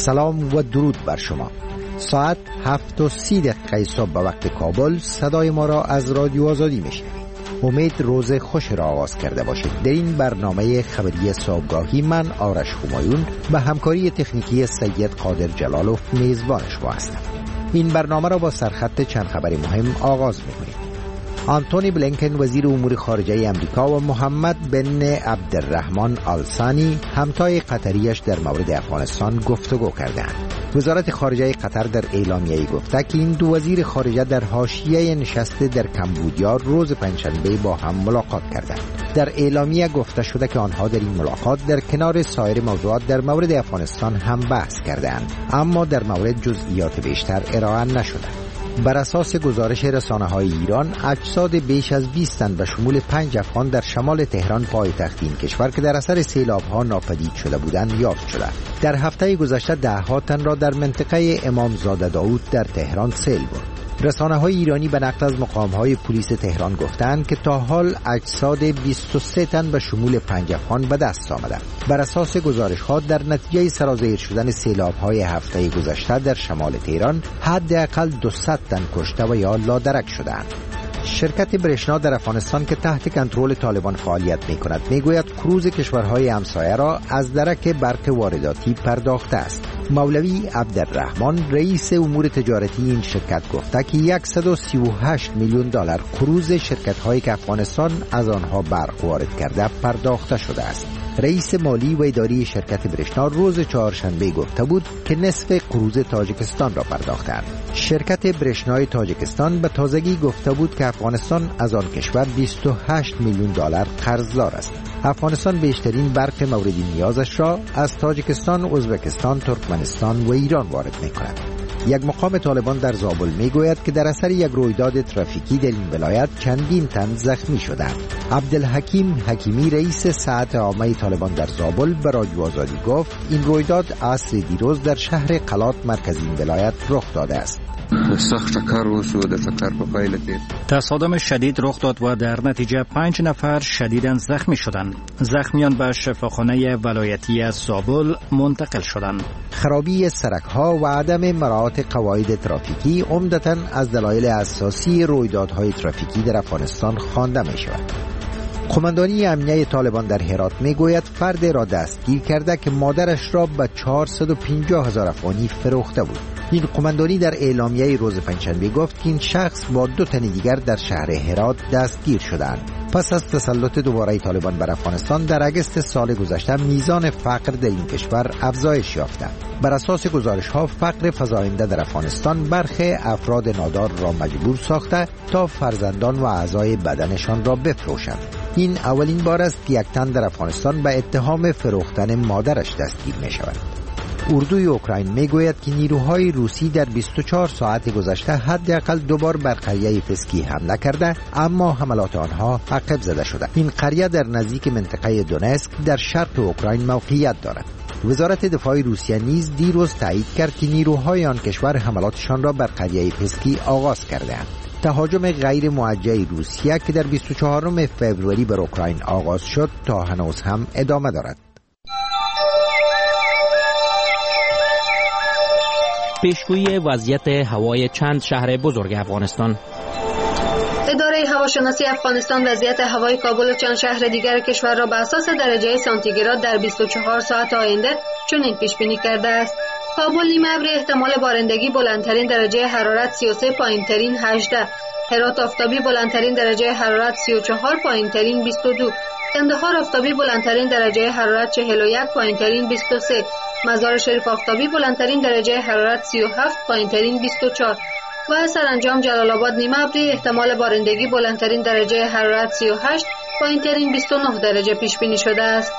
سلام و درود بر شما. ساعت 7:30 صبح به وقت کابل صدای ما را از رادیو آزادی میشنوید. امید روز خوش را آغاز کرده باشید. در این برنامه خبری صبحگاهی من آرش همایون به همکاری تکنیکی سید قادر جلالوف میزبان شما هستم. این برنامه را با سرخط چند خبر مهم آغاز می‌کنیم. آنتونی بلینکن وزیر امور خارجه امریکا و محمد بن عبدالرحمن آل ثانی همتای قطریش در مورد افغانستان گفتگو کردند. وزارت خارجه قطر در اعلامیه‌ای گفته که این دو وزیر خارجه در حاشیه نشست در کمبودیا روز پنجشنبه با هم ملاقات کردند. در اعلامیه گفته شده که آنها در این ملاقات در کنار سایر موضوعات در مورد افغانستان هم بحث کردند، اما در مورد جزئیات بیشتر ارائه نشده. بر اساس گزارش رسانه‌های ایران، اجساد بیش از 20 تن به شمول 5 افغان در شمال تهران پایتخت این کشور که در اثر سیلاب‌ها ناپدید شده بودند یافت شده. در هفته گذشته 10 تن را در منطقه امامزاده داود در تهران سیل برد. رسانه‌های ایرانی به نقل از مقام‌های پلیس تهران گفتند که تا حال اجساد 23 تن به شمول 5 افغان به دست آمده. بر اساس گزارش‌ها در نتیجه سرازیر شدن سیلاب‌های هفته گذشته در شمال تهران حداقل 200 تن کشته و یا لادرک شدند. شرکت برشنا در افغانستان که تحت کنترل طالبان فعالیت می‌کند میگوید کروز کشورهای همسایه را از درک برق وارداتی پرداخته است. مولوی عبدالرحمن رئیس امور تجارتی این شرکت گفته که 138 میلیون دلار کروز شرکت‌هایی که افغانستان از آنها برق وارد کرده پرداخته شده است. رئیس مالی و اداری شرکت برشنا روز چهارشنبه گفته بود که نصف کروز تاجیکستان را پرداختند. شرکت برشنای تاجیکستان به تازگی گفته بود که افغانستان از آن کشور 28 میلیون دلار قرضدار است. افغانستان بیشترین برق مورد نیازش را از تاجیکستان، ازبکستان، ترکمنستان و ایران وارد می‌کند. یک مقام طالبان در زابل میگوید که در اثر یک رویداد ترافیکی در این ولایت چندین تن زخمی شدند. عبدالحکیم حکیمی رئیس ساعت عامه طالبان در زابل به رادیو آزادی گفت این رویداد عصر دیروز در شهر قلات مرکزی این ولایت رخ داده است. تصادم شدید رخ داد و در نتیجه 5 نفر شدیداً زخمی شدند. زخمیان به شفاخانه ولایتی از زابل منتقل شدند. خرابی سرک‌ها و عدم مراعات قواعد ترافیکی عمدتاً از دلایل اساسی رویدادهای ترافیکی در افغانستان خوانده می‌شود. قماندانی امنیه طالبان در هرات میگوید فرد را دستگیر کرده که مادرش را به 450,000 افغانی فروخته بود. این قماندانی در اعلامیه روز پنجشنبه گفت که این شخص با 2 تن دیگر در شهر هرات دستگیر شدند. پس از تسلط دوباره طالبان بر افغانستان در اگست سال گذشته میزان فقر در این کشور افزایش یافته. بر اساس گزارش‌ها فقر فزاینده در افغانستان برخی افراد نادار را مجبور ساخته تا فرزندان و اعضای بدنشان را بفروشند. این اولین بار است که یک تن در افغانستان به اتهام فروختن مادرش دستگیر می شود. اردوی اوکراین میگوید که نیروهای روسی در 24 ساعت گذشته حداقل 2 بار بر قریه فسکی حمله کرده، اما حملات آنها عقب زده شده. این قریه در نزدیک منطقه دونسک در شرق اوکراین موقعیت دارد. وزارت دفاع روسیه نیز دیروز تایید کرد که نیروهای آن کشور حملاتشان را بر قریه فسکی آغاز کرده‌اند. تهاجم غیر موجه روسیه که در 24 فوریه بر اوکراین آغاز شد تا هنوز هم ادامه دارد. پیشگویی وضعیت هوای چند شهر بزرگ افغانستان. اداره هواشناسی افغانستان وضعیت هوای کابل و چند شهر دیگر کشور را بر اساس درجه سانتیگراد در 24 ساعت آینده چنین پیش بینی کرده است: کابل نیمه ابری، احتمال بارندگی، بلندترین درجه حرارت 33، پایینترین 18. هرات آفتابی، بلندترین درجه حرارت 34، پایینترین 22. کندهار آفتابی، بلندترین درجه حرارت 41، پایینترین 23. مزار شریف آفتابی، بلندترین درجه حرارت 37، پایینترین 24. و سرانجام جلال آباد نیمه ابری، احتمال بارندگی، بلندترین درجه حرارت 38، پایینترین 29 درجه پیش بینی شده است.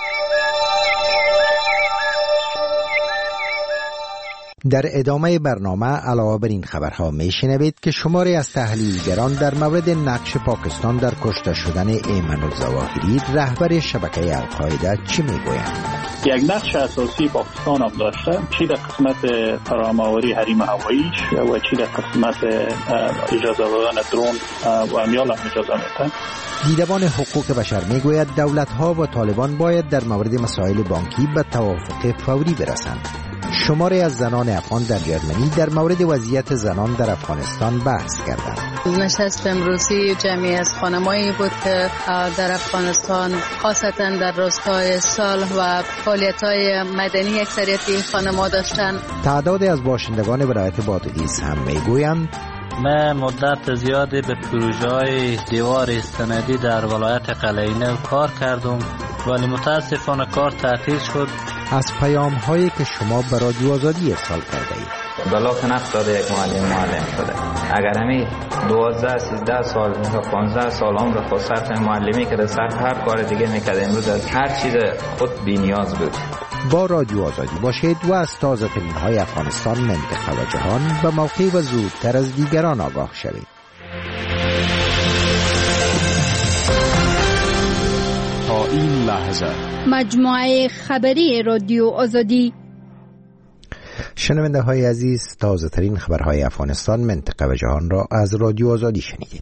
در ادامه برنامه علاوه بر این خبرها میشنوید که شماری از تحلیلگران در مورد نقش پاکستان در کشته شدن ایمن الظواهری رهبر شبکه القاعده چی میگویند؟ یک نقش اساسی پاکستان هم داشته، چی در قسمت فرامآوری حریم هواییش و چی در قسمت اجازه دادن درون و امیال هم اجازه میده. دیدبان حقوق بشر میگوید دولت‌ها و طالبان باید در مورد مسائل بانکی به توافق فوری برسند. شماری از زنان افغان در جرمنی در مورد وضعیت زنان در افغانستان بحث کردند. نشست امروزی جمعی از خانمایی بود که در افغانستان خاصتا در روستای سال و فعالیت‌های مدنی اکثریت خانم‌ها داشتن. تعدادی از باشندگان ولایت بادغیس هم میگویند من مدت زیادی به پروژه‌های دیوار استنادی در ولایت قلعه‌نو کار کردم ولی متاسفانه کار تعطیل شد. از پیام‌هایی که شما به رادیو آزادی ارسال کرده اید. بلاک نفت داده یک معلم شده. اگر همی 12 13 سال 15 سال عمر خود صرف معلمی کرده، صرف هر کار دیگه میکرده، امروز از هر چیز خود بی نیاز بود. با رادیو آزادی باشید و از تازه ترین های افغانستان، منطقه و جهان به موقع و زودتر از دیگران آگاه شوید. تا این لحظه مجموعه خبری رادیو آزادی. شنونده های عزیز، تازه ترین خبرهای افغانستان، منطقه و جهان را از رادیو آزادی شنیدید.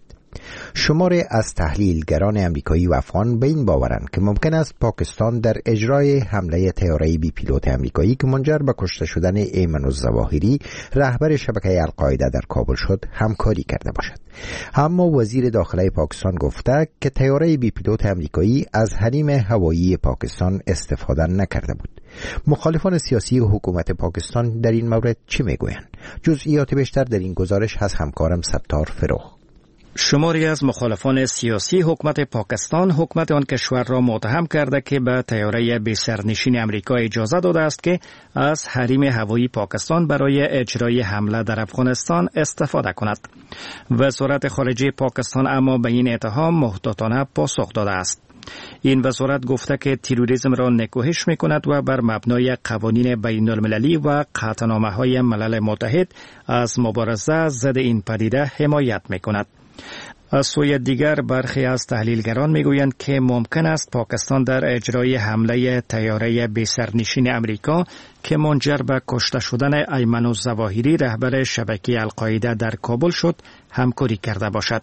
شماری از تحلیلگران امریکایی و افغان به این باورند که ممکن است پاکستان در اجرای حمله طیاره‌ای بی پیلوت امریکایی که منجر به کشته شدن ایمن الظواهری رهبر شبکه القاعده در کابل شد همکاری کرده باشد. اما وزیر داخله پاکستان گفته که طیاره بی پیلوت امریکایی از حریم هوایی پاکستان استفاده نکرده بود. مخالفان سیاسی حکومت پاکستان در این مورد چه میگویند؟ جزئیات بیشتر در این گزارش از همکارم ستار فروغ. شماری از مخالفان سیاسی حکومت پاکستان حکومت آن کشور را متهم کرده که به طیاره بی سرنشین امریکا اجازه داده است که از حریم هوایی پاکستان برای اجرای حمله در افغانستان استفاده کند. وزارت خارجه پاکستان اما به این اتهام محتاطانه پاسخ داده است. این وزارت گفته که تروریسم را نکوهش می‌کند و بر مبنای قوانین بین‌المللی و قطعنامه‌های ملل متحد از مبارزه ضد این پدیده حمایت می‌کند. از سوی دیگر برخی از تحلیلگران میگویند که ممکن است پاکستان در اجرای حمله طیاره بی سرنشین امریکا که منجر به کشته شدن ایمن الظواهری رهبر شبکه القاعده در کابل شد همکاری کرده باشد.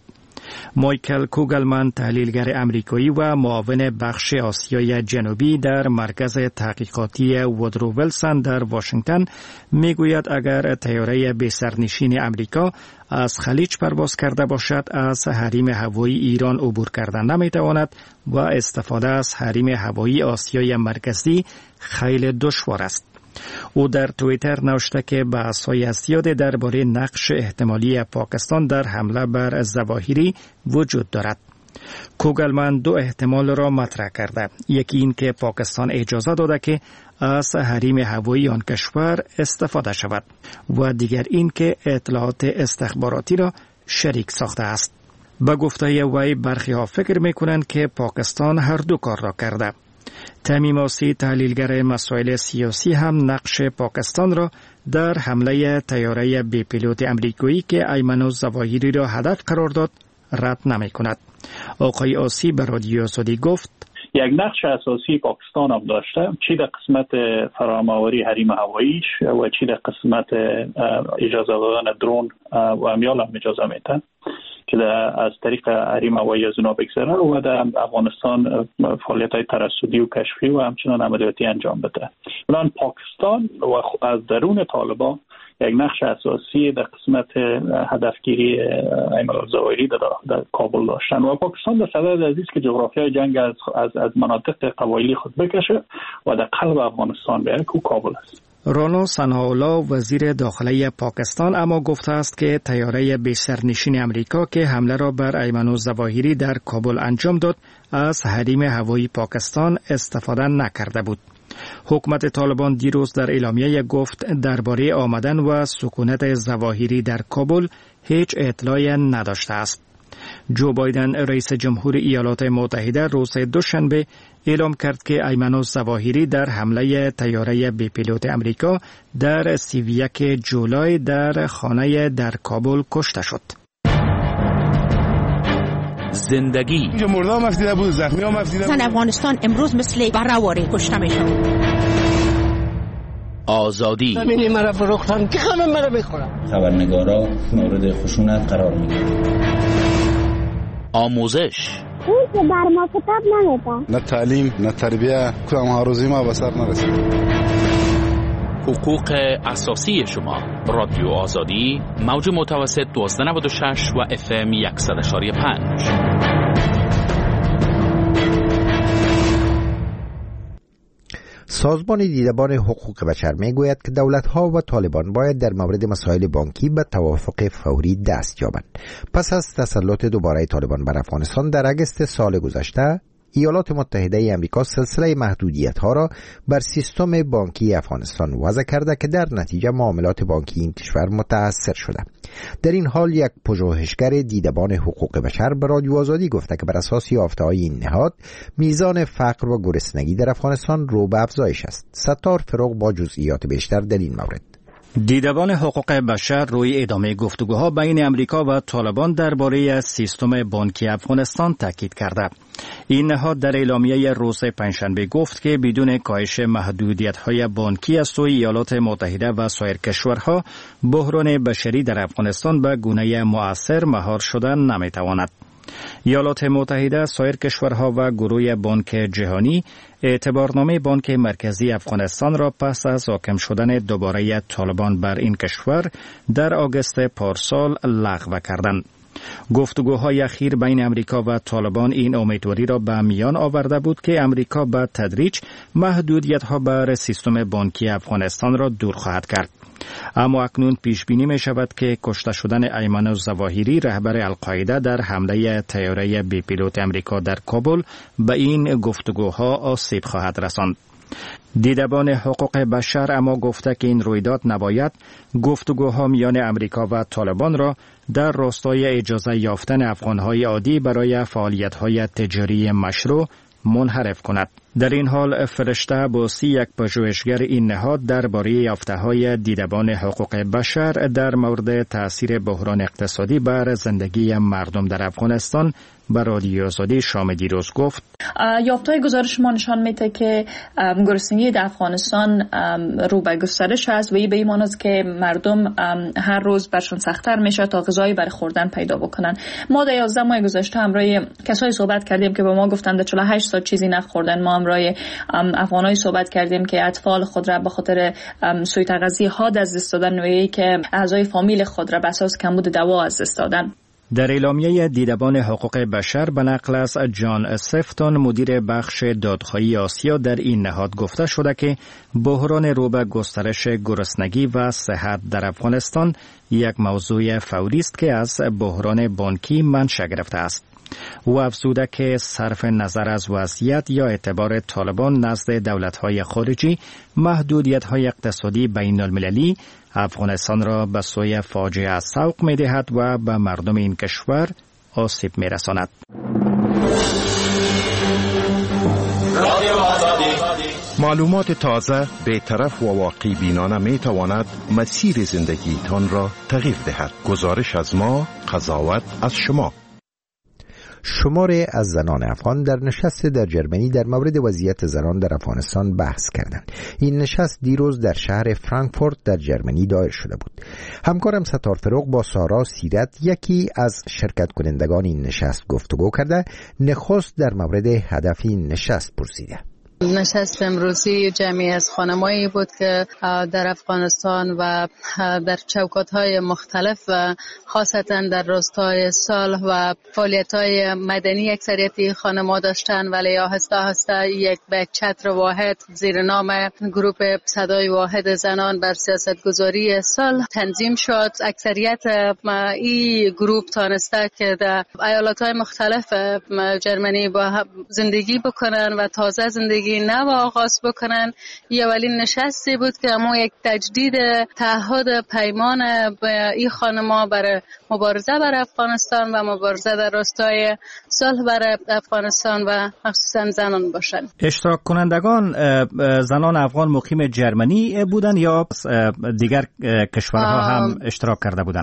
مایکل کوگلمن، تحلیلگر امریکایی و معاون بخش آسیای جنوبی در مرکز تحقیقاتی وودرو ویلسون در واشنگتن میگوید اگر طیاره بی سرنشین امریکا از خلیج پرواز کرده باشد از حریم هوایی ایران عبور کردن نمیتواند و استفاده از حریم هوایی آسیای مرکزی خیلی دشوار است. او در توییتر نوشته که بحث‌های زیادی درباره نقش احتمالی پاکستان در حمله بر ظواهری وجود دارد. کوگلمن دو احتمال را مطرح کرده. یکی این که پاکستان اجازه داده که از حریم هوایی آن کشور استفاده شود و دیگر این که اطلاعات استخباراتی را شریک ساخته است. به گفته وی برخی ها فکر می‌کنند که پاکستان هر دو کار را کرده. تمیم آسی، تحلیلگر مسائل سیاسی، هم نقش پاکستان را در حمله طیاره بی پیلوت امریکایی که ایمن الظواهری را هدف قرار داد رد نمی کند. آقای آسی به رادیو آزادی گفت یک نقش اساسی پاکستان هم داشته، چی در قسمت فرام‌آوری حریم هواییش و چی در قسمت اجازه دادن درون و امیال هم اجازه میتن که از طریق حریم هوایی از اونا بگذره و در افغانستان فعالیت‌های ترصدی و کشفی و همچنان عملیاتی انجام بده. الان پاکستان و از درون طالبان یک نقش اساسی در قسمت هدفگیری ایمن الظواهری در کابل داشتن و پاکستان در صدد عزیز که جغرافیای جنگ از مناطق قبایلی خود بکشه و در قلب افغانستان بیاره که کابل است. رانا سنهاولا وزیر داخله پاکستان اما گفته است که طیاره بی سرنشین امریکا که حمله را بر ایمن الظواهری در کابل انجام داد از حریم هوایی پاکستان استفاده نکرده بود. حکومت طالبان دیروز در اعلامیه گفت درباره آمدن و سکونت ظواهری در کابل هیچ اطلاعی نداشته است. جو بایدن رئیس جمهور ایالات متحده روز دوشنبه اعلام کرد که ایمن الظواهری در حمله طیاره بی پیلوت امریکا در 31 جولای در خانه در کابل کشته شد. زندگی اینجا مردم مفتیده بود، زخمی ها مفتیده بود. افغانستان امروز مثل برهواری کشته میشن. آزادی همین مرا فروختن که همه مرا میخورن. خبرنگارا مورد خشونت قرار میگیرن. آموزش اون که بر ما کتاب نمیده، نه تعلیم نه تربیه، کدام ها روزی ما به سر نرسید. حقوق اساسی شما. رادیو آزادی، موج متوسط 1296 و FM 100.5. سازمان دیدبان حقوق بشر میگوید که دولت‌ها و طالبان باید در مورد مسائل بانکی به توافق فوری دست یابند. پس از تسلط دوباره طالبان بر افغانستان در اگست سال گذشته، ایالات متحده امریکا سلسله محدودیت‌ها را بر سیستم بانکی افغانستان وضع کرده که در نتیجه معاملات بانکی این کشور متاثر شده. در این حال یک پژوهشگر دیدبان حقوق بشر به رادیو آزادی گفته که بر اساس یافته‌های این نهاد میزان فقر و گرسنگی در افغانستان رو به افزایش است. ستار فروغ با جزئیات بیشتر در این مورد. دیدبان حقوق بشر روی ادامه گفتگوها بین امریکا و طالبان درباره سیستم بانکی افغانستان تاکید کرده. این نهاد در اعلامیه روز پنجشنبه گفت که بدون کاهش محدودیت‌های بانکی از سوی ایالات متحده و سایر کشورها، بحران بشری در افغانستان به گونه مؤثر مهار شدن نمی‌تواند. ایالات متحده، سایر کشورها و گروه بانک جهانی اعتبارنامه بانک مرکزی افغانستان را پس از حاکم شدن دوباره طالبان بر این کشور در آگوست پارسال لغو کردند. گفتگوهای اخیر بین امریکا و طالبان این امیدواری را به میان آورده بود که امریکا به تدریج محدودیت‌ها بر سیستم بانکی افغانستان را دور خواهد کرد. اما اکنون پیش بینی می شود که کشته شدن ایمن الظواهری رهبر القاعده در حمله طیاره بی پیلوت امریکا در کابل به این گفتگوها آسیب خواهد رساند. دیدبان حقوق بشر اما گفته که این رویداد نباید گفتگوها میان امریکا و طالبان را در راستای اجازه یافتن افغانهای عادی برای فعالیت‌های تجاری مشروع منحرف کند. در این حال فرشته بوسی، یک پژوهشگر این نهاد، درباره یافته‌های دیدبان حقوق بشر در مورد تأثیر بحران اقتصادی بر زندگی مردم در افغانستان به رادیو آزادی شام دیروز گفت: یافته‌های گزارش ما نشان میده که گرسنگی در افغانستان رو به گسترش است و این به این معنی است که مردم هر روز برشون سخت‌تر میشه تا غذایی برای خوردن پیدا بکنن. ما در 11 ماه گذشته همراه کسایی صحبت کردیم که به ما گفتند 48 ساعت چیزی نخوردن. ما همراه افغانایی صحبت کردیم که اطفال خود را به خاطر سوء تغذیه ها از دست دادن، نوعی که اعضای فامیل خود را به اساس کمبود دوا از دست دادن. در اعلامیه دیدبان حقوق بشر به نقل از جان سفتون، مدیر بخش دادخواهی آسیا، در این نهاد گفته شده که بحران رو به گسترش گرسنگی و صحت در افغانستان یک موضوع فوری است که از بحران بانکی منشأ گرفته است. او افزوده که صرف نظر از وضعیت یا اعتبار طالبان نزد دولت‌های خارجی، محدودیت‌های اقتصادی بین المللی افغانستان را به سوی فاجعه سوق می‌دهد و به مردم این کشور آسیب می‌رساند. معلومات تازه، بی‌طرف و واقع بینانه می‌تواند مسیر زندگیتان را تغییر دهد. گزارش از ما، قضاوت از شما. شماری از زنان افغان در نشست در جرمنی در مورد وضعیت زنان در افغانستان بحث کردند. این نشست دیروز در شهر فرانکفورت در جرمنی دایر شده بود. همکارم ستار فروغ با سارا سیرت، یکی از شرکت کنندگان این نشست، گفتگو کرده. نخست در مورد هدف این نشست پرسیده. نشست امروزی جمعی از خانمایی بود که در افغانستان و در چوکات‌های مختلف و خاصتا در راستای صلح و فعالیت‌های مدنی اکثریت خانم‌ها داشتن، ولی آهسته آهسته یک به چتر واحد زیر نام گروه صدای واحد زنان بر سیاستگذاری صلح تنظیم شد. اکثریت این گروه تانسته که در ایالت‌های مختلف جرمنی با زندگی بکنن و تازه زندگی نو آغاز بکنن. یه اولین نشستی بود که ما یک تجدید تعهد پیمان به این خانم‌ها برای مبارزه برای افغانستان و مبارزه در راستای صلح برای افغانستان و مخصوصا زنان باشن. اشتراک کنندگان زنان افغان مقیم جرمنی بودن یا دیگر کشورها هم اشتراک کرده بودن؟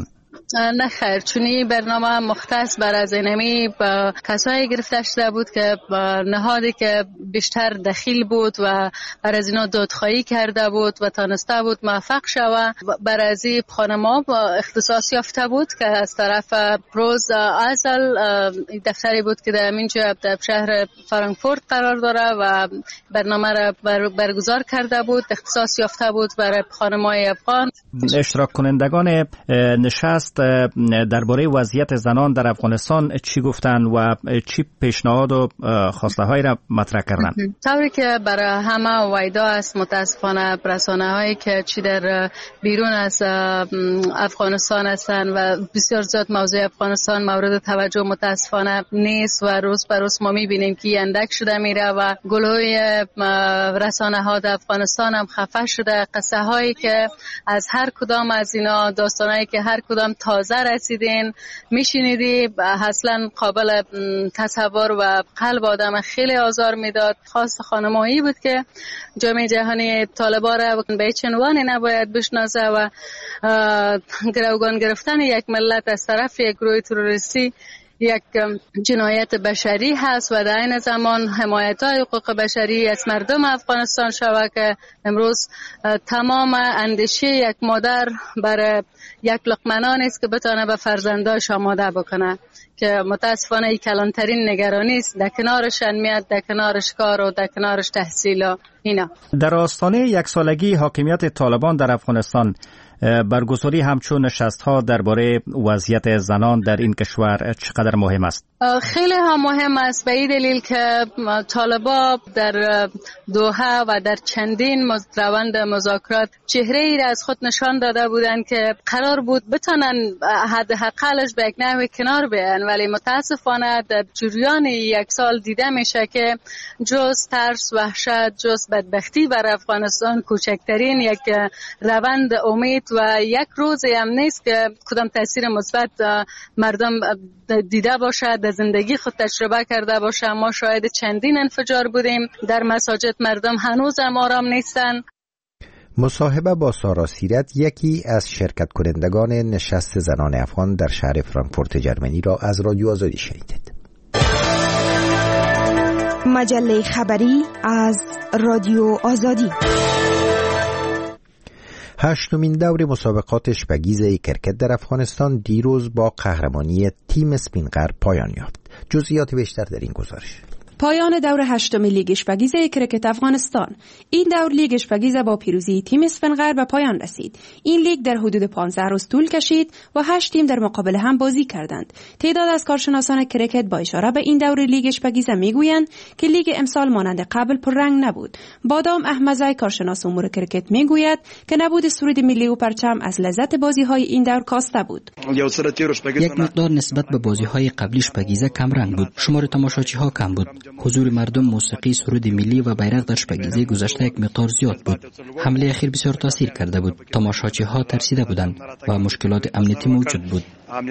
نه خیر، چونی برنامه مختص بر از اینمی کسایی گرفته شده بود که نهادی که بیشتر دخیل بود و بر از اینا دادخواهی کرده بود و تانسته بود موفق شود. بر از این خانما اختصاص یافته بود که از طرف روز ازل دفتری بود که در اینجا در شهر فرانکفورت قرار داره و برنامه را برگزار کرده بود. اختصاص یافته بود برای خانمای افغان. اشتراک کنندگان نشست درباره وضعیت زنان در افغانستان چی گفتن و چی پیشنهاد و خواسته هایی را مطرح کردن؟ طوری که برای همه ویدا است، متاسفانه رسانه هایی که چی در بیرون از افغانستان هستن و بسیار زیاد موضوع افغانستان مورد توجه متاسفانه نیست و روز به روز ما میبینیم که اندک شده میره و گلوی رسانه ها در افغانستان هم خفه شده. قصه هایی که از هر کدام از اینا، داستانایی که هر کدام تازه رسیدین میشنیدی، اصلا قابل تصور و قلب آدم خیلی آزار میداد. خواست خانمایی بود که جامعه جهانی طالبان را به هیچ عنوانی نباید بشناسه و گروگان گرفتن یک ملت از طرف یک گروه تروریستی یک جنایت بشری هست و در این زمان حمایت های حقوق بشری از مردم افغانستان شود که امروز تمام اندیشه یک مادر برای یک لقمه نان است که بتانه به فرزنداش آماده بکنه، که متاسفانه این کلانترین نگرانی است. در کنارش امنیت، در کنارش کار و در کنارش تحصیل و اینا. در آستانه یک سالگی حاکمیت طالبان در افغانستان، برگزاری همچون نشست‌ها درباره وضعیت زنان در این کشور چقدر مهم است؟ خیلی هم مهم است به این دلیل که طالبان در دوحه و در چندین روند مذاکرات چهره‌ای را از خود نشان داده بودند که قرار بود بتونن حداقلش به یک نحو کنار بیان، ولی متاسفانه در جریان یک سال دیده میشه که جز ترس، وحشت، جز بدبختی بر افغانستان کوچکترین یک روند امید و یک روزی هم نیست که کدام تاثیر مثبت مردم دیده باشه، در زندگی خود تجربه کرده باشه. ما شاهد چندین انفجار بودیم در مساجد، مردم هنوز هم آرام نیستن. مصاحبه با سارا سیرت، یکی از شرکت کنندگان نشست زنان افغان در شهر فرانکفورت جرمنی را از رادیو آزادی شنیدید. مجله خبری از رادیو آزادی. هشتمین دور مسابقات اشپگیز کرکت در افغانستان دیروز با قهرمانی تیم اسپینقر پایان یافت. جزئیات بیشتر در این گزارش. پایان دور هشتم لیگ اشپگیز کرکت افغانستان. این دور لیگ اشپگیز با پیروزی تیم اسفنقر به پایان رسید. این لیگ در حدود 15 روز طول کشید و 8 تیم در مقابل هم بازی کردند. تعداد از کارشناسان کرکت با اشاره به این دور لیگ اشپگیز میگویند که لیگ امسال مانند قبل پررنگ نبود. بادام احمدزی، کارشناس امور کرکت، میگوید که نبود سرود ملی و پرچم از لذت بازی‌های این دور کاسته بود. یک مقدار نسبت به بازی‌های قبلی اشپگیز کم رنگ بود. شمار تماشاچی‌ها کم بود. حضور مردم، موسیقی، سرود ملی و بیرق در اشپگیزی گذشته یک مقدار زیاد بود. حمله اخیر بسیار تاثیر کرده بود. تماشاچی‌ها ترسیده بودند و مشکلات امنیتی موجود بود.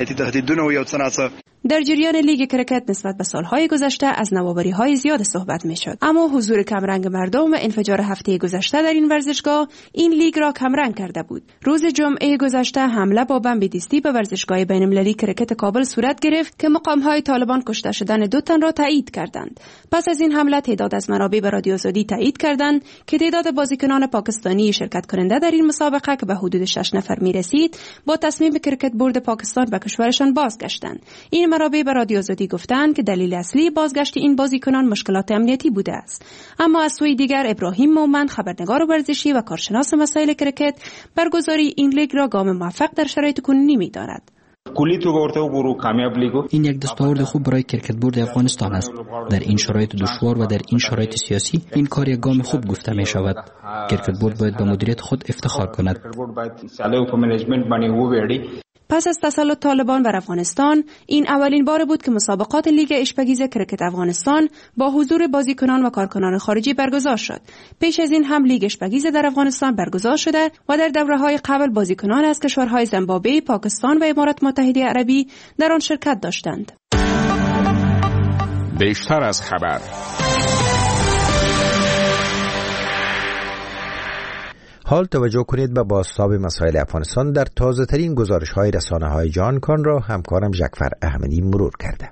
در جریان لیگ کرکت نسبت به سالهای گذشته از نوآوری‌های زیاد صحبت می‌شد، اما حضور کمرنگ مردم و انفجار هفته گذشته در این ورزشگاه این لیگ را کمرنگ کرده بود. روز جمعه گذشته حمله با بمب دیستی به ورزشگاه بین‌المللی کرکت کابل صورت گرفت که مقام‌های طالبان کشته شدن 2 تن را تایید کردند. پس از این حمله تعداد از منابع به رادیو آزادی تایید کردند که تعداد بازیکنان پاکستانی شرکت کننده در این مسابقه که به حدود 6 نفر می‌رسید با تصمیم کرکت بورد پاکستان به کشورشان بازگشتند. این منابع به رادیو آزادی گفتند که دلیل اصلی بازگشت این بازیکنان مشکلات امنیتی بوده است. اما از سوی دیگر ابراهیم مومند، خبرنگار ورزشی و کارشناس مسائل کرکت، برگزاری این لیگ را گام موفق در شرایط کنونی می‌داند. این یک دستاورد خوب برای کرکت بورد افغانستان است. در این شرایط دشوار و در این شرایط سیاسی این کار یک گام خوب گفته می شود. کرکت بورد باید به مدیریت خود افتخار کند. پس از تسلط طالبان بر افغانستان، این اولین بار بود که مسابقات لیگ اشپگیز کرکت افغانستان با حضور بازیکنان و کارکنان خارجی برگزار شد. پیش از این هم لیگ اشپگیز در افغانستان برگزار شده و در دوره‌های قبل بازیکنان از کشورهای زیمبابوه، پاکستان و امارات متحده عربی در آن شرکت داشتند. بیشتر از خبر. حال توجه کنید به بازتاب مسائل افغانستان در تازه ترین گزارش های رسانه های جهان کان را همکارم جعفر احمدی مرور کرده.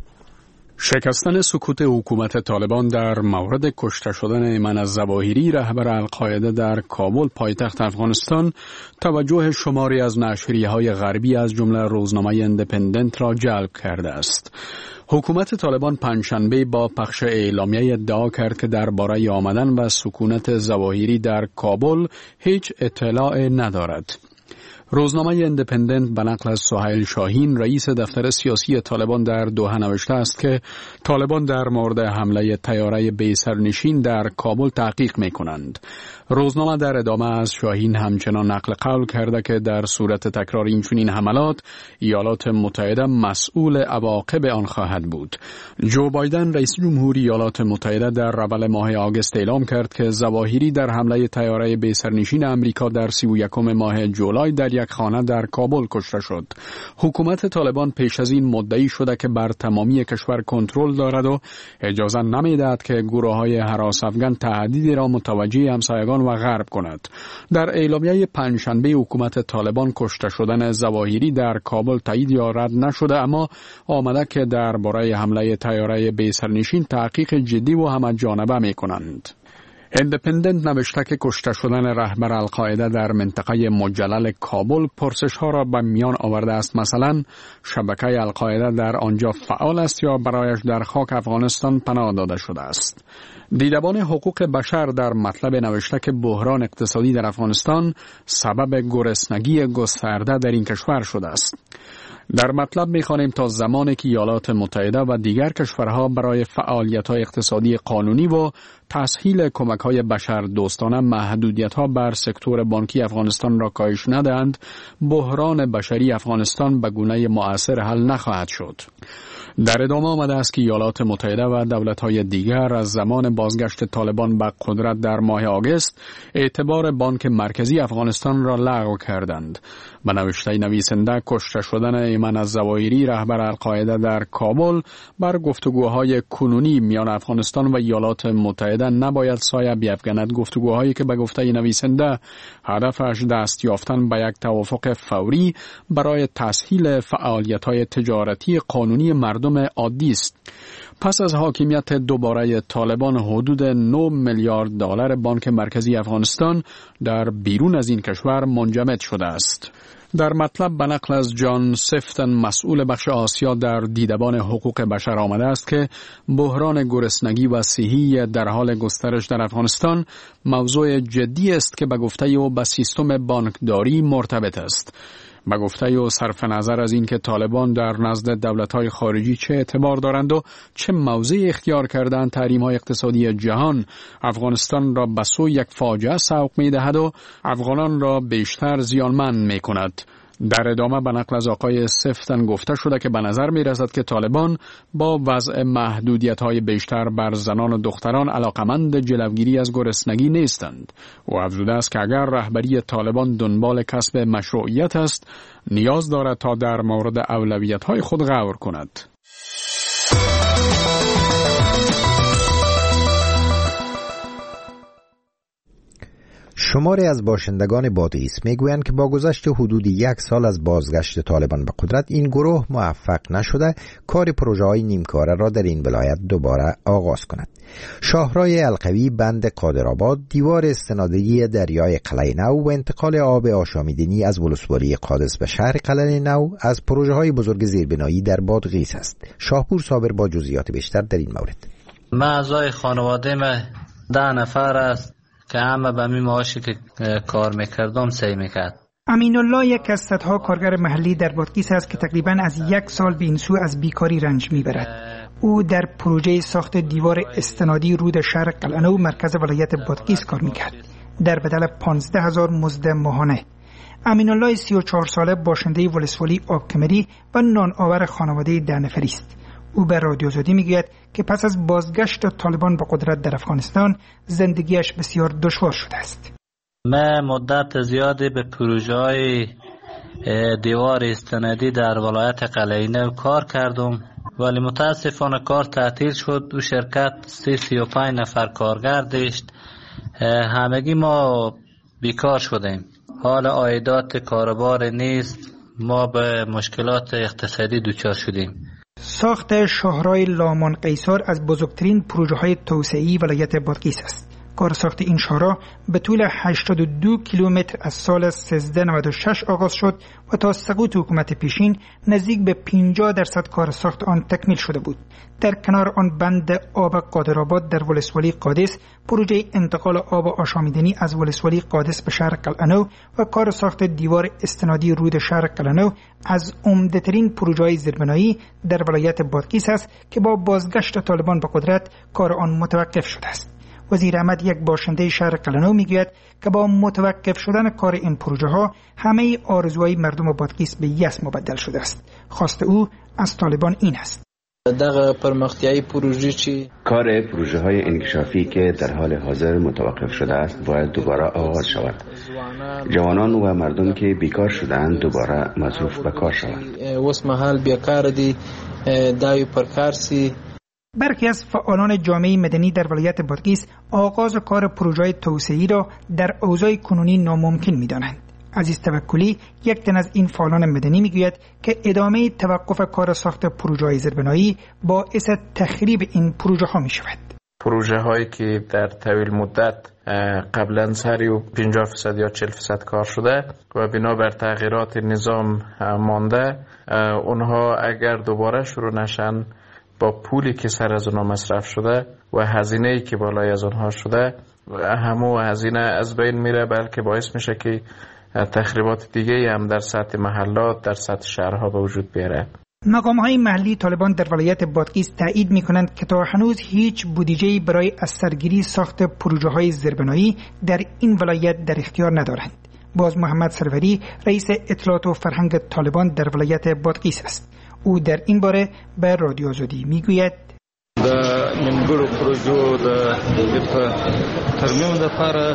شکستن سکوت حکومت طالبان در مورد کشته شدن ایمن الظواهری رهبر القاعده در کابل پایتخت افغانستان توجه شماری از نشریه‌های غربی از جمله روزنامه ایندیپندنت را جلب کرده است. حکومت طالبان پنجشنبه با پخش اعلامیه ادعا کرد که درباره آمدن و سکونت ظواهری در کابل هیچ اطلاع ندارد. روزنامه ایندیپندنت به نقل از سهیل شاهین رئیس دفتر سیاسی طالبان در دوحه نوشته است که طالبان در مورد حمله طیاره بی سرنشین در کابل تحقیق می کنند. روزنامه در ادامه از شاهین همچنان نقل قول کرده که در صورت تکرار اینچنین حملات ایالات متحده مسئول عواقب آن خواهد بود. جو بایدن رئیس جمهوری ایالات متحده در اول ماه آگوست اعلام کرد که ظواهری در حمله طیاره بی سرنشین آمریکا در 31 ماه جولای در یک خانه در کابل کشته شد. حکومت طالبان پیش از این مدعی شده که بر تمامی کشور کنترل دارد و اجازه نمیدهد که گروه‌های هراس افغان تهدیدی را متوجه همسایگان و غرب کند. در اعلامیه پنجشنبه حکومت طالبان کشته شدن ظواهری در کابل تایید یا رد نشده، اما آمده که درباره حمله طیاره بی سرنشین تحقیق جدی و همه‌جانبه می‌کنند. ایندیپندنت نوشته که کشته شدن رهبر القاعده در منطقه مجلل کابل پرسش‌ها را به میان آورده است. مثلا شبکه القاعده در آنجا فعال است یا برایش در خاک افغانستان پناه داده شده است. دیدبان حقوق بشر در مطلب نوشته که بحران اقتصادی در افغانستان سبب گرسنگی گسترده در این کشور شده است. در مطلب می‌خوانیم تا زمانی که ایالات متحده و دیگر کشورها برای فعالیت‌های اقتصادی قانونی و تسهیل کمک‌های بشر دوستانه محدودیت‌ها بر سکتور بانکی افغانستان را کاهش ندهند، بحران بشری افغانستان به گونه مؤثر حل نخواهد شد. در ادامه آمده است که ایالات متحده و دولت‌های دیگر از زمان بازگشت طالبان به قدرت در ماه آگوست اعتبار بانک مرکزی افغانستان را لغو کردند. به نوشته نویسنده کشته شدن ایمن الظواهری رهبر القاعده در کابل بر گفتگوهای کنونی میان افغانستان و ایالات متحده نباید سایه بیفکند. گفتگوهایی که به گفته نویسنده هدفش دست یافتن به یک توافق فوری برای تسهیل فعالیت‌های تجارتی قانونی مردم عادی است. پس از حاکمیت دوباره طالبان حدود 9 میلیارد دلار بانک مرکزی افغانستان در بیرون از این کشور منجمد شده است. در مطلب به نقل از جان سفتن مسئول بخش آسیا در دیدبان حقوق بشر آمده است که بحران گرسنگی و صحی در حال گسترش در افغانستان موضوع جدی است که به گفته او به سیستم بانکداری مرتبط است. به گفته او صرف نظر از این که طالبان در نزد دولت‌های خارجی چه اعتبار دارند و چه موضعی اختیار کردند، تحریم‌های اقتصادی جهان افغانستان را به سوی یک فاجعه سوق می‌دهد و افغانان را بیشتر زیانمند می‌کند. در ادامه به نقل از آقای سفتن گفته شده که به نظر می رسد که طالبان با وضع محدودیت‌های بیشتر بر زنان و دختران علاقمند جلوگیری از گرسنگی نیستند. او افزوده است که اگر رهبری طالبان دنبال کسب مشروعیت است، نیاز دارد تا در مورد اولویت‌های خود غور کند. شماری از باشندگان بادغیس میگویند که با گذشت حدود 1 سال از بازگشت طالبان به قدرت این گروه موفق نشده کار پروژه‌های نیمکاره را در این ولایت دوباره آغاز کند. شاهرای القوی، بند قادرآباد، دیوار استنادی دریای قلعه نو و انتقال آب آشامیدنی از ولسوالی قادس به شهر قلعه نو از پروژه‌های بزرگ زیربنایی در بادغیس است. شاهپور صابر با جزئیات بیشتر در این مورد. من اعضای خانواده من 10 نفر است که همه به می معاشی که کار میکردم سعی میکرد. امین الله یک از صدها کارگر محلی در بادغیس است که تقریباً از 1 سال به این سو از بیکاری رنج میبرد. او در پروژه ساخت دیوار استنادی رود شهر قلعه نو مرکز ولایت بادغیس کار میکرد در بدل 15,000 مزد ماهانه. امین الله 34 ساله باشنده ولسوالی آبکمری و نانآور خانواده 10 نفری است. او به رادیو آزادی میگوید که پس از بازگشت طالبان به قدرت در افغانستان زندگیش بسیار دشوار شده است. من مدت زیادی به پروژه‌های دیوار استنادی در ولایت قلعه نو کار کردم، ولی متاسفانه کار تعطیل شد. او شرکت 35 نفر کارگر داشت. همگی ما بیکار شدیم. حال عایدات کاربار نیست، ما به مشکلات اقتصادی دچار شدیم. ساخت شاهراه لامان قیصر از بزرگترین پروژه‌های توسعه‌ای ولایت بادغیس است. کار ساخت این شاهراه به طول 82 کیلومتر از سال 1396 آغاز شد و تا سقوط حکومت پیشین نزدیک به 50% کار ساخت آن تکمیل شده بود. در کنار آن بند آب قادرآباد در ولسوالی قادس، پروژه انتقال آب آشامیدنی از ولسوالی قادس به شهر قلعه‌نو و کار ساخت دیوار استنادی رود شهر قلعه‌نو از عمده‌ترین پروژه‌های زیربنایی در ولایت بادغیس است که با بازگشت طالبان به قدرت کار آن متوقف شده است. وزیر احمد، یک باشنده شهر قلعه‌نو، میگوید که با متوقف شدن کار این پروژه ها همه آرزوهای مردم بادغیس به یأس مبدل شده است. خواست او از طالبان این است: دغه پرمختیایی پروژه چی کار پروژه های انکشافی که در حال حاضر متوقف شده است باید دوباره آغاز شود. جوانان و مردم که بیکار شدند دوباره مصروف به کار شوند. اوس مهال بیکار دي دایو پرکارسی. برخی از فعالان جامعه مدنی در ولایت بادغیس آغاز کار پروژه توسعه‌ای را در اوضاع کنونی ناممکن می‌دانند. عزیز توکلی، یک تن از این فعالان مدنی، میگوید که ادامه توقف کار ساخت پروژه‌های زیربنایی باعث تخریب این پروژه‌ها می‌شود. پروژه هایی که در طویل مدت قبلا سری و 50% یا 40% کار شده و بنا بر تغییرات نظام مانده، اونها اگر دوباره شروع نشن با پولی که سر از اونها مصرف شده و هزینه‌ای که بالای از اونها شده، همو هزینه از بین میره، بلکه باعث میشه که تخریبات دیگه هم در سطح محلات، در سطح شهرها به وجود بیاره. مقام‌های محلی طالبان در ولایت بادغیس تایید می‌کنند که تا هنوز هیچ بودجه‌ای برای از سرگیری ساخت پروژه‌های زیربنایی در این ولایت در اختیار ندارند. باز محمد سروری، رئیس اطلاعات و فرهنگ طالبان در ولایت بادغیس است. او در این باره به رادیو آزادی میگوید: د نیمګړو پروژو د ترمیم لپاره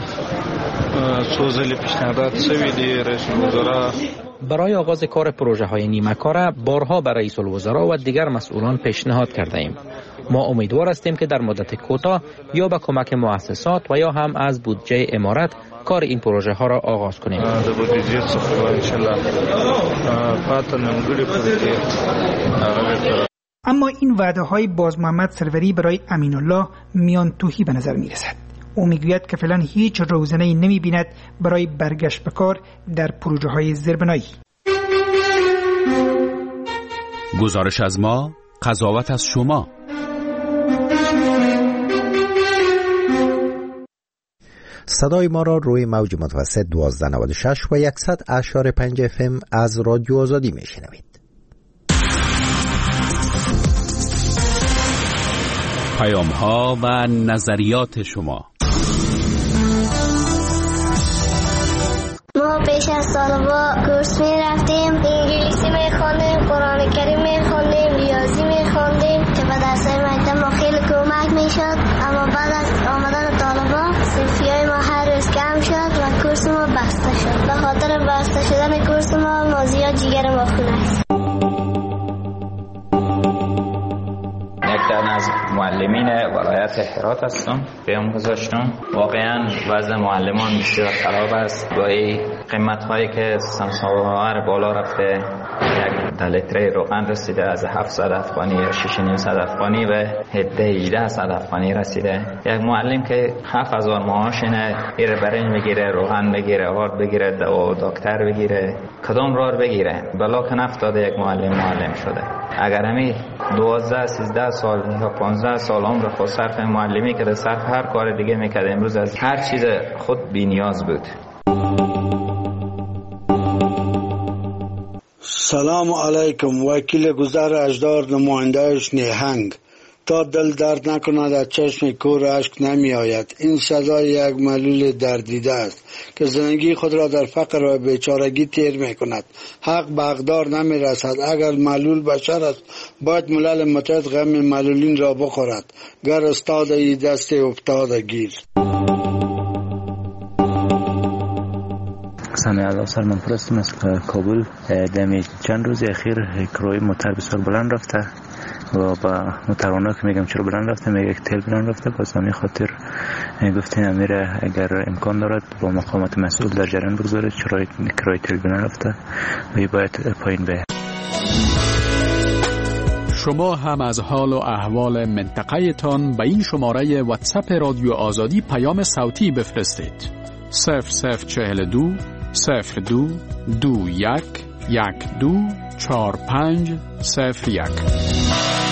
څو ځلې پیشنهادات شوي دي. رئیس الوزرا برای آغاز کار پروژه های نیمه کاره بارها به رئیس الوزرا و دیگر مسئولان پیشنهاد کرده ایم. ما امیدوار هستیم که در مدت کوتاه یا به کمک مؤسسات و یا هم از بودجه امارت کار این پروژه ها را آغاز کنیم. اما این وعده های باز محمد سروری برای امین الله میان توهی به نظر می رسد. او میگوید که فعلا هیچ روزنه‌ای نمی بیند برای برگشت به کار در پروژه های زیربنایی. گزارش از ما، قضاوت از شما. صدای ما را روی موج متوسط 1296 و 100.5 FM از رادیو آزادی میشنوید. پیام ها و نظریات شما. ما پیش از سال‌ها کورس می رفتیم، انگلیسی می خواندیم، قرآن کریم می خواندیم، ریاضی می خواندیم که به درس‌های مکتب ما خیلی کمک می شد. اما بعد از آمدن طالبان صرفی‌های ما هر روز کم شد و کورس ما بسته شد. به خاطر بسته شدن کورس ما زیاد جگر ما خونه است. یکتن از معلمین ولایت هرات هستم. پیام گذاشتم. واقعا وضع معلمان بسیار خراب است. با این قیمت هایی که سمساوار بالا رفته، یک لیتر روغن رسیده از 700 افغانی یا 6,500 افغانی به 1800 افغانی رسیده. یک معلم که 7000 معاش اینه، ایره برنج بگیره، روغن بگیره، آرد بگیره، دکتر بگیره، کدام راه بگیره؟ بلا که نفتاده یک معلم شده. اگر همی 12 13 سال یا 15 سال عمر خود صرف معلمی که صرف هر کار دیگه میکرد، امروز از هر چیز خود بی نیاز بود. سلام علیکم. وکیل گذر اجدار، نمایندهش نیهنگ. تا دل درد نکند از چشم کور اشک نمی آید. این سزای یک معلول دردیده است که زندگی خود را در فقر و بیچارگی تیر می کند. حق به حقدار نمی رسد. اگر معلول بشر است باید ملل متحد غم معلولین را بخورد. گر استاد ای دست افتاده گیر. سامع الله سلمان پرستم از کابل. دمی چند روز اخیر کروی موتر بسیار بلند رفته و با متوانا که میگم چرا بلند رفته، میگه یک تل بلند رفته، باز همین خاطر گفتیم امیره اگر امکان دارد با مقامات مسئول در جریان بگذاره چرا کرایه تل بلند رفته و باید پایین به. شما هم از حال و احوال منطقه تان به این شماره واتساپ رادیو آزادی پیام صوتی بفرستید. 0042 02 21 12 45 01.